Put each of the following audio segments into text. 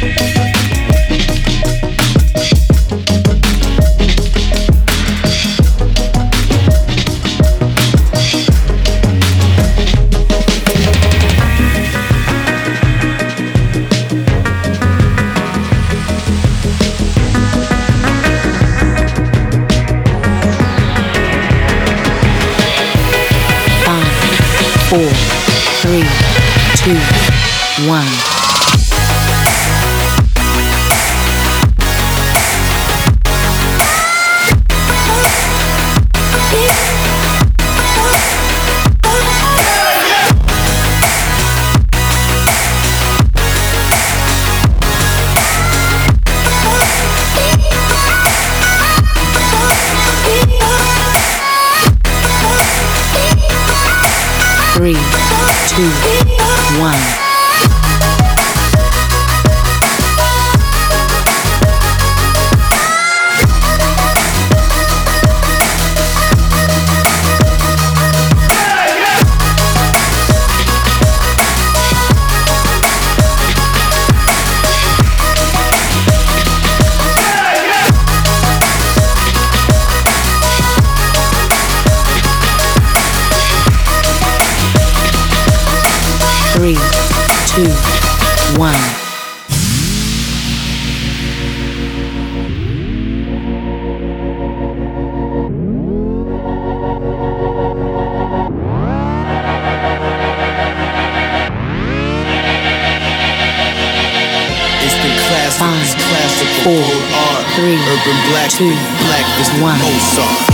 4, 3, 2, 1. 3, 2, 1. Three, two, one. It's the classic, 5, classic 4, art. 3, Urban black, 2, black is the 1. Mozart.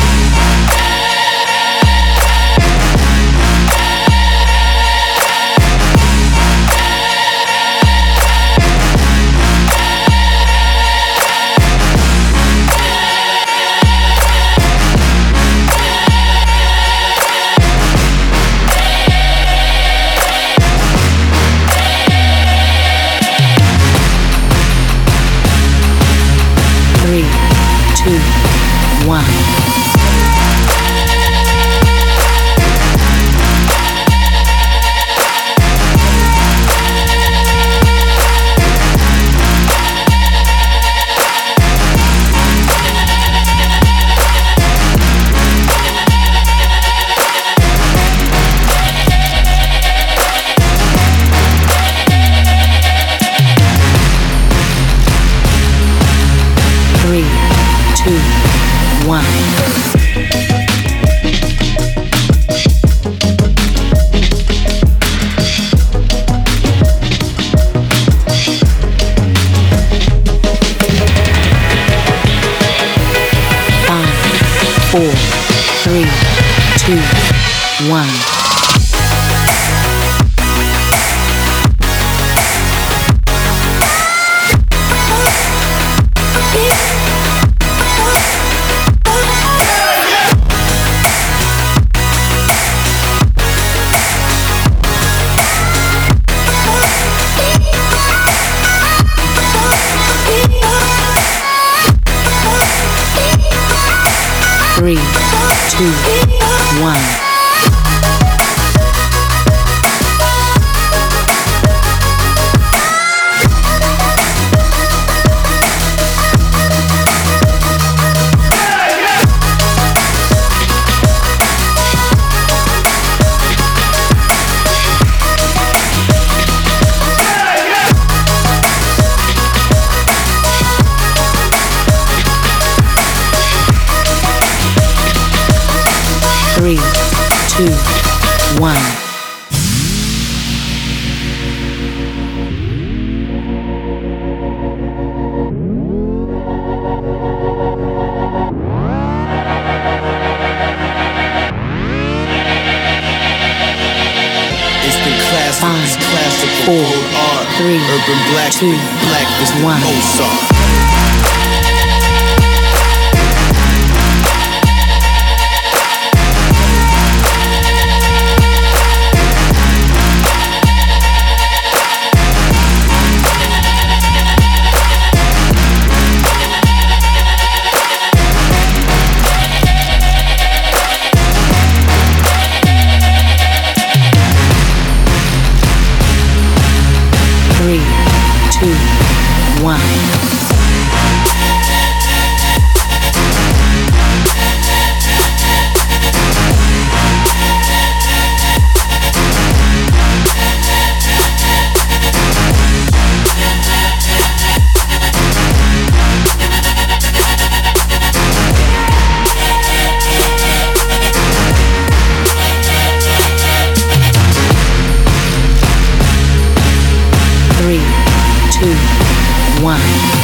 Three, two, one. Three, two, one. 5, 4, 3, 2, 1. Three, two, one. Three, two, one. It's the classic, 5, classic 4, art. 3, Urban black, 2, black is the 1. Mozart. Three, two, one. Three, two, one.